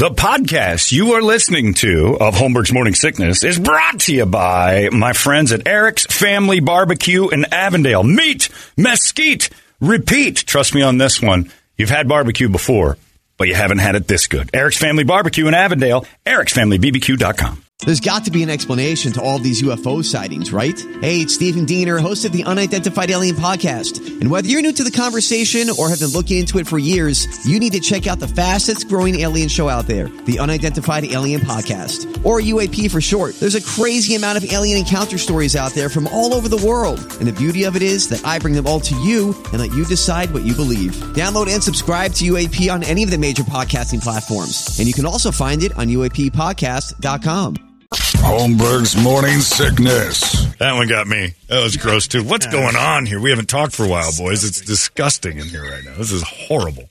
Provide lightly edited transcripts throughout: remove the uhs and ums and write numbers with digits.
The podcast you are listening to of Holmberg's Morning Sickness is brought to you by my friends at Eric's Family Barbecue in Avondale. Meet, mesquite, repeat. Trust me on this one. You've had barbecue before, but you haven't had it this good. Eric's Family Barbecue in Avondale, ericsfamilybbq.com. There's got to be an explanation to all these UFO sightings, right? Hey, it's Stephen Diener, host of the Unidentified Alien Podcast. And whether you're new to the conversation or have been looking into it for years, you need to check out the fastest growing alien show out there, the Unidentified Alien Podcast, or UAP for short. There's a crazy amount of alien encounter stories out there from all over the world. And the beauty of it is that I bring them all to you and let you decide what you believe. Download and subscribe to UAP on any of the major podcasting platforms. And you can also find it on UAPpodcast.com. Holmberg's Morning Sickness. That one got me. That was gross, too. What's going on here? We haven't talked for a while, boys. It's disgusting in here right now. This is horrible.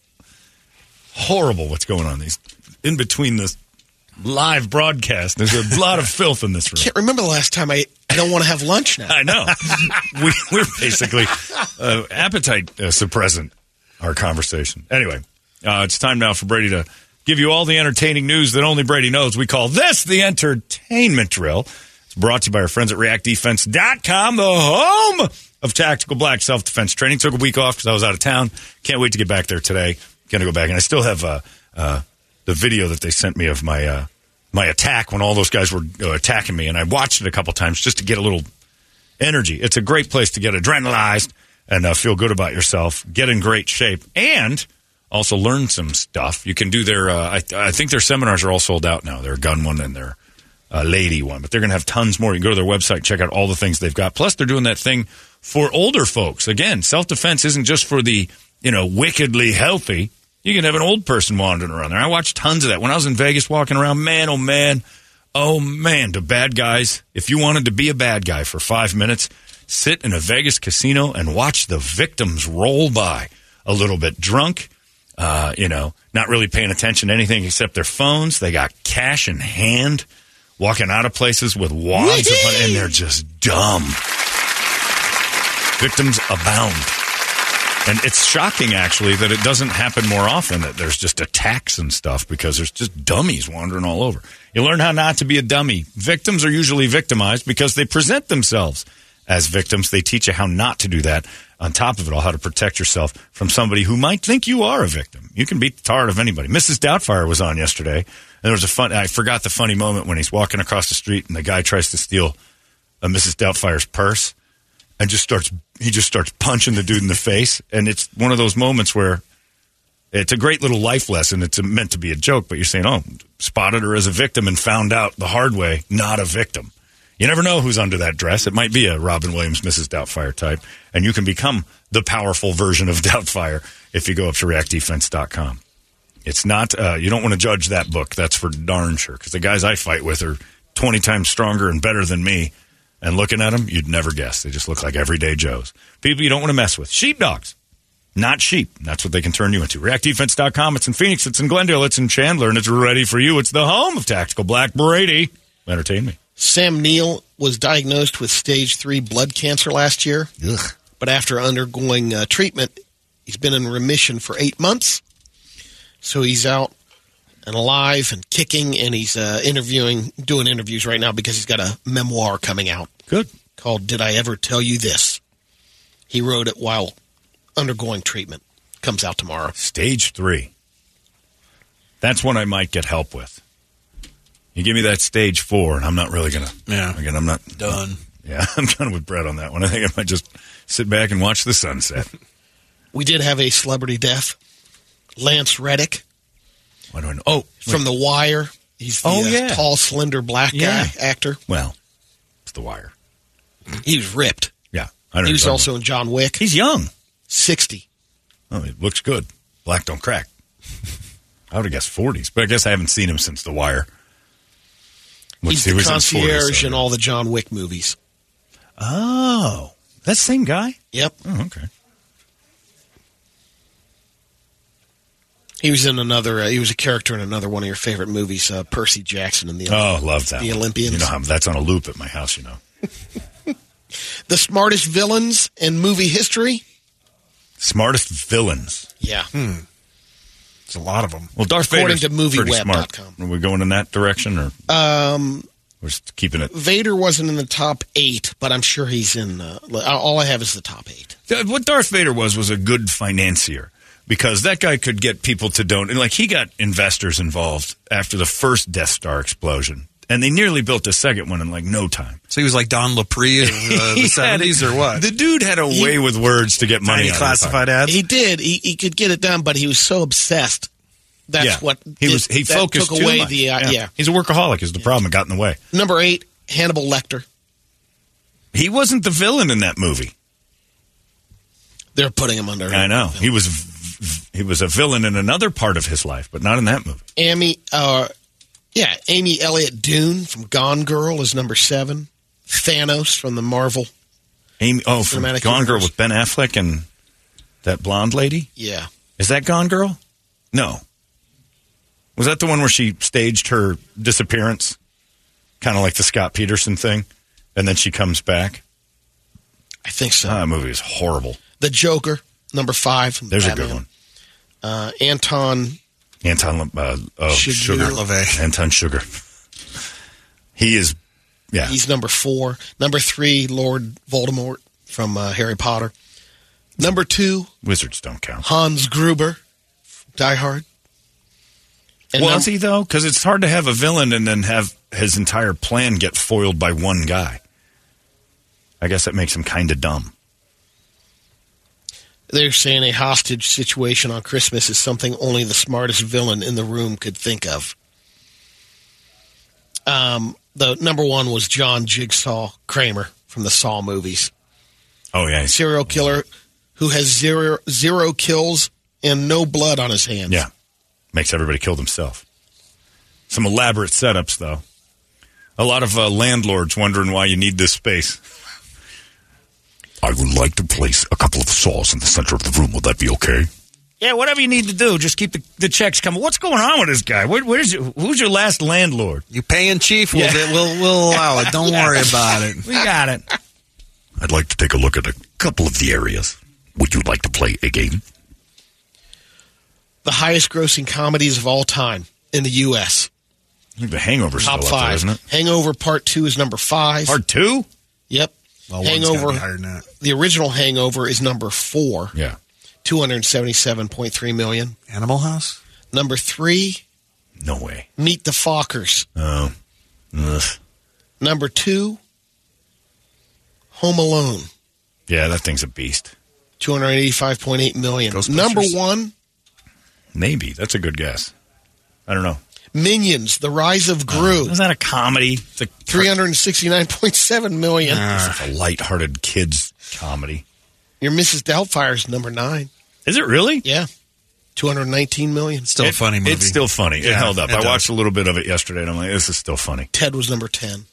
Horrible what's going on. These in between this live broadcast, there's a lot of filth in this room. I can't remember the last time I don't want to have lunch now. I know. We're basically appetite suppressant, our conversation. Anyway, it's time now for Brady to give you all the entertaining news that only Brady knows. We call this the Entertainment Drill. It's brought to you by our friends at ReactDefense.com, the home of Tactical Black Self-Defense Training. Took a week off because I was out of town. Can't wait to get back there today. Going to go back. And I still have the video that they sent me of my attack when all those guys were attacking me. And I watched it a couple times just to get a little energy. It's a great place to get adrenalized and feel good about yourself, get in great shape, and also learn some stuff. You can do their, I think their seminars are all sold out now. Their gun one and their lady one. But they're going to have tons more. You can go to their website, check out all the things they've got. Plus, they're doing that thing for older folks. Again, self-defense isn't just for the, wickedly healthy. You can have an old person wandering around there. I watched tons of that. When I was in Vegas walking around, man, the bad guys. If you wanted to be a bad guy for 5 minutes, sit in a Vegas casino and watch the victims roll by a little bit drunk. Not really paying attention to anything except their phones. They got cash in hand, walking out of places with wads of money, and they're just dumb. Victims abound. And it's shocking, actually, that it doesn't happen more often, that there's just attacks and stuff, because there's just dummies wandering all over. You learn how not to be a dummy. Victims are usually victimized because they present themselves as victims. They teach you how not to do that. On top of it all, how to protect yourself from somebody who might think you are a victim. You can beat the tar out of anybody. Mrs. Doubtfire was on yesterday, and there was I forgot the funny moment when he's walking across the street and the guy tries to steal Mrs. Doubtfire's purse and he just starts punching the dude in the face. And it's one of those moments where it's a great little life lesson. It's meant to be a joke, but you're saying, spotted her as a victim and found out the hard way, not a victim. You never know who's under that dress. It might be a Robin Williams, Mrs. Doubtfire type, and you can become the powerful version of Doubtfire if you go up to ReactDefense.com. It's not, you don't want to judge that book, that's for darn sure, because the guys I fight with are 20 times stronger and better than me, and looking at them, you'd never guess. They just look like everyday Joes. People you don't want to mess with. Sheepdogs, not sheep. That's what they can turn you into. ReactDefense.com, it's in Phoenix, it's in Glendale, it's in Chandler, and it's ready for you. It's the home of Tactical Black. Brady, entertain me. Sam Neill was diagnosed with stage 3 blood cancer last year. Ugh. But after undergoing treatment, he's been in remission for 8 months. So he's out and alive and kicking, and he's doing interviews right now because he's got a memoir coming out. Good. Called Did I Ever Tell You This? He wrote it while undergoing treatment. Comes out tomorrow. Stage 3. That's one I might get help with. You give me that stage 4, and I'm not really going to. Yeah. Again, I'm not. Done. Yeah, I'm done with Brett on that one. I think I might just sit back and watch the sunset. We did have a celebrity death. Lance Reddick. What do I know? From The Wire. He's the tall, slender black guy actor. Well, it's The Wire. He was ripped. Yeah. He was also in John Wick. He's young. 60. Oh, he looks good. Black don't crack. I would have guessed 40s, but I guess I haven't seen him since The Wire. He's the concierge in all the John Wick movies. Oh. That's the same guy? Yep. Oh, okay. He was in he was a character in another one of your favorite movies, Percy Jackson and the Olympians. Oh, love that. The Olympians. You know how that's on a loop at my house, you know. The smartest villains in movie history? Smartest villains. Yeah. It's a lot of them. Well, Darth According Vader's to pretty smart. movieweb.com. Are we going in that direction, or we're just keeping it? Vader wasn't in the top 8, but I'm sure he's in. All I have is the top 8. What Darth Vader was a good financier, because that guy could get people to donate. Like, he got investors involved after the first Death Star explosion, and they nearly built a second one in like no time. So he was like Don Laprie of the 70s, or what? The dude had a way with words to get money. Tiny classified ads. He did. He could get it done, but he was so obsessed. That's what he focused took too away much. the He's a workaholic. Is the problem? It got in the way. Number 8, Hannibal Lecter. He wasn't the villain in that movie. They're putting him under. I know. He was a villain in another part of his life, but not in that movie. Amy Elliott Dune from Gone Girl is number 7. Thanos from the Marvel. From Cinematic Gone Girl Universe. with Ben Affleck and that blonde lady? Yeah. Is that Gone Girl? No. Was that the one where she staged her disappearance? Kind of like the Scott Peterson thing? And then she comes back? I think so. That movie is horrible. The Joker, number 5. From There's Batman. a good one. Anton Sugar. LaVey. Anton Sugar. He is, yeah. He's number 4. Number 3, Lord Voldemort from Harry Potter. Number 2, Wizards don't count. Hans Gruber, Die Hard. And Was he, though? Because it's hard to have a villain and then have his entire plan get foiled by one guy. I guess that makes him kind of dumb. They're saying a hostage situation on Christmas is something only the smartest villain in the room could think of. The number 1 was John Jigsaw Kramer from the Saw movies. Oh, yeah. Serial killer who has zero kills and no blood on his hands. Yeah. Makes everybody kill themselves. Some elaborate setups, though. A lot of landlords wondering why you need this space. I would like to place a couple of saws in the center of the room. Will that be okay? Yeah, whatever you need to do, just keep the checks coming. What's going on with this guy? Who's your last landlord? You paying, Chief? We'll allow it. Don't worry about it. We got it. I'd like to take a look at a couple of the areas. Would you like to play a game? The highest grossing comedies of all time in the U.S. I think The Hangover's Top still up 5. there, isn't it? Hangover Part 2 is number 5. Part 2? Yep. Well, one's gotta Hangover. be higher than that. The original Hangover is number 4. Yeah. $277.3 million. Animal House? Number 3, No way. Meet the Fockers. Oh. Ugh. Number 2, Home Alone. Yeah, that thing's a beast. $285.8 million. Ghostbusters. Number 1, Maybe. That's a good guess. I don't know. Minions: The Rise of Gru. Is that a comedy? It's a $369.7 million. It's a lighthearted kids comedy. Your Mrs. Doubtfire's number 9. Is it really? Yeah. $219 million. Still a funny movie. It's still funny. It Yeah, held up. it I does. watched a little bit of it yesterday, and I'm like, this is still funny. Ted was number 10.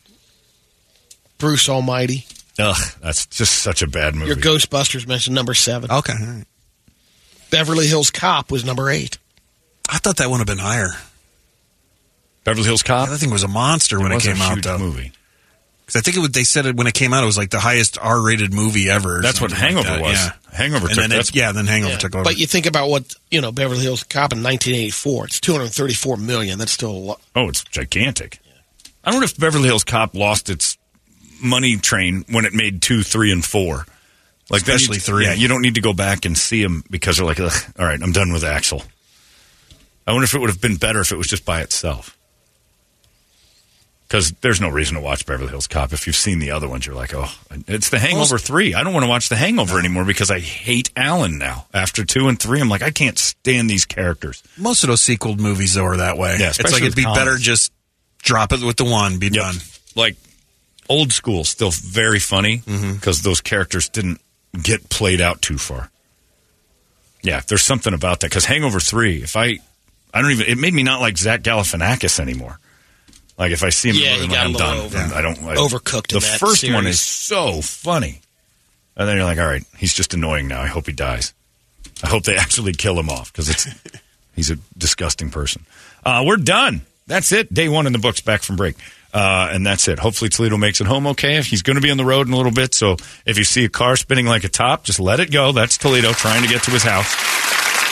Bruce Almighty. Ugh, that's just such a bad movie. Your Ghostbusters mentioned number 7. Okay. All right. Beverly Hills Cop was number 8. I thought that would have been higher. Beverly Hills Cop? That thing was a monster when it was a came out, huge though. movie. Because I think they said it when it came out, it was like the highest R-rated movie ever. or That's what something like Hangover that. was. Yeah. Hangover And took then that's then Hangover took over. But you think about what, Beverly Hills Cop in 1984. It's $234 million. That's still a lot. Oh, it's gigantic. I wonder if Beverly Hills Cop lost its money train when it made 2, 3, and 4. Like Especially 3. Yeah, you don't need to go back and see them because they're like, ugh, all right, I'm done with Axel. I wonder if it would have been better if it was just by itself. Because there's no reason to watch Beverly Hills Cop. If you've seen the other ones, you're like, oh, it's The Hangover 3. I don't want to watch The Hangover anymore because I hate Alan now. After 2 and 3, I'm like, I can't stand these characters. Most of those sequel movies, though, are that way. Yeah, it's especially like it'd be with better comedies. just drop it with the one, be done. Like, old school, still very funny because those characters didn't get played out too far. Yeah, there's something about that. Because Hangover 3, it made me not like Zach Galifianakis anymore. Like, if I see him, Yeah, he got I'm a done. little I don't overcooked in The that first one series. is so funny. And then you're like, all right, he's just annoying now. I hope he dies. I hope they actually kill him off because he's a disgusting person. We're done. That's it. Day 1 in the books, back from break. And that's it. Hopefully Toledo makes it home okay. He's going to be on the road in a little bit, so if you see a car spinning like a top, just let it go. That's Toledo trying to get to his house.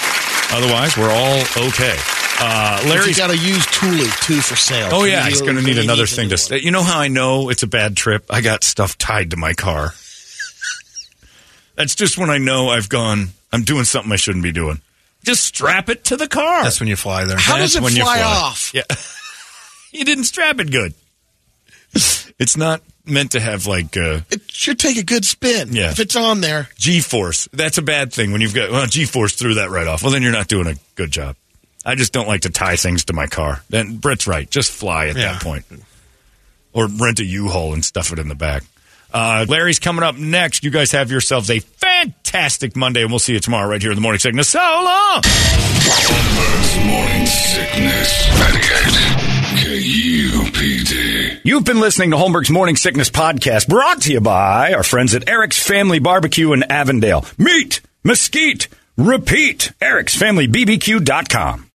Otherwise, we're all okay. Larry's got to use Thule, too, for sale. Oh, yeah, he's going to need another thing to stay. You know how I know it's a bad trip? I got stuff tied to my car. That's just when I know I'm doing something I shouldn't be doing. Just strap it to the car. That's when you fly there. How does it fly off? Yeah. You didn't strap it good. It's not meant to have it should take a good spin. Yeah. If it's on there. G-force. That's a bad thing when you've got, G-force threw that right off. Well, then you're not doing a good job. I just don't like to tie things to my car. Then Brett's right. Just fly at that point. Or rent a U-Haul and stuff it in the back. Larry's coming up next. You guys have yourselves a fantastic Monday, and we'll see you tomorrow right here in the Morning Sickness. So long! Holmberg's Morning Sickness. 98 KUPD. You've been listening to Holmberg's Morning Sickness Podcast, brought to you by our friends at Eric's Family Barbecue in Avondale. Meet, mesquite, repeat. Eric'sFamilyBBQ.com.